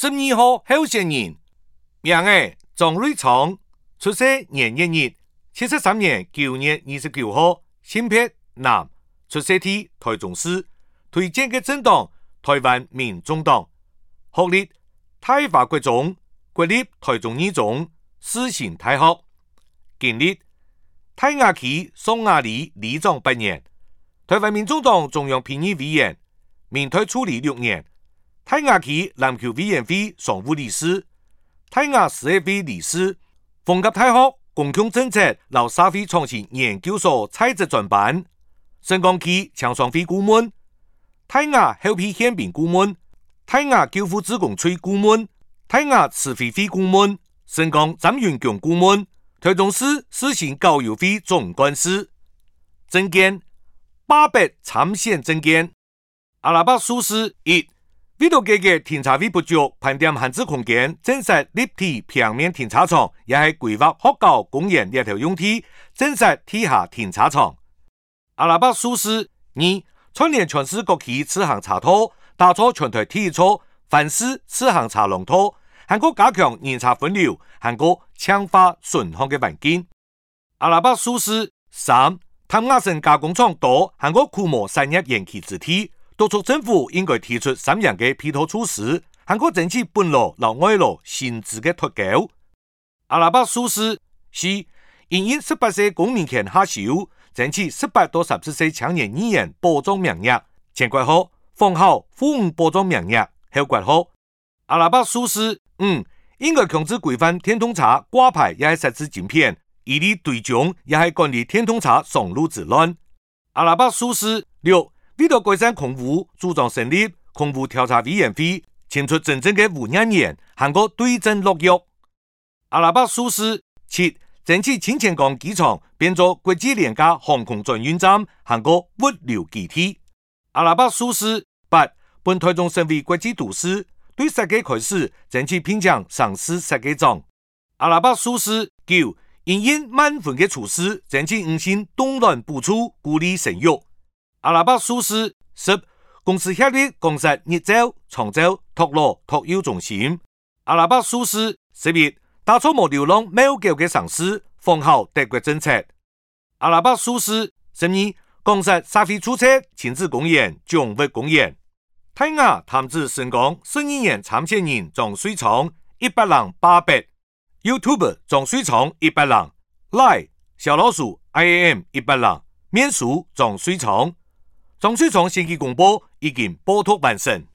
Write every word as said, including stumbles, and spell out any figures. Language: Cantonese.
十二号候选人，名为庄瑞昌，出生年一日，七十三年九月二十九号，性别男，出生地台中市，推荐嘅政党台湾民众党，学历台华国中、国立台中二中、世新大學，經歷泰雅區宋雅里里長八年，台灣民眾黨中央評議委員，民退處理六年，泰雅區籃球委員會常務理事，泰雅市協會理事，逢甲大學公共政策及社會創新研究所採集專班，新光區青商會顧問，泰雅後備憲兵顧問，泰雅救護志工處顧問，泰雅慈惠會顧問，新光展元強顧問，台中市市行教育會總幹事。政見八百參選政見，阿拉伯數字一，為了解決停車位不足，盤點閒置空間，建設立體平面停車場，也係規劃學校公園列條用地，建設地下停車場。阿拉伯數字二，串聯全市各區自行車道，打造全台第一座環市自行車龍頭，韓國加強人車分流，韓國強化順暢嘅環境。阿拉伯數字三，淡雅省加工廠多，韓國枯木產業延期之地，督促政府應該提出三樣嘅配套措施，韓國爭取本勞及外勞薪資嘅脫鈎。阿拉伯數字四，因應十八歲公民權下修，爭取十八到十七歲青年議員保障名額，前括號封好婦女保障名額，後括號。阿拉伯數字五，應該強制規範電動車掛牌也係設置晶片，以利對象也係管理電動車上路之亂。阿拉伯數字六，為了改善空污，主張成立空污調查委員會，清出真正嘅污染源，韓國對症落藥。阿拉伯數字七，爭取青前港機場變作國際廉價航空轉運站，韓國物流基地。阿拉伯數字八，本台中成為國際都市，對設計開始爭取聘請上市設計長。阿拉伯數字九，因應滿分嘅廚師爭取五星凍卵補助，鼓勵生育。阿拉伯數字十，公司協力公設日照、長照、托老、托幼中心。阿拉伯數字十一，打造無流浪貓狗嘅城市，奉行德國政策。阿拉伯數字十二，公設社會駐車、親子公園、寵物公園。泰雅潭子新光十二年參選人莊水昌一百人八百 ，YouTube 莊水昌一百人 ，Line 小老鼠 I A M 一百人，面書莊水昌。莊水昌先期公布已經報讀完成。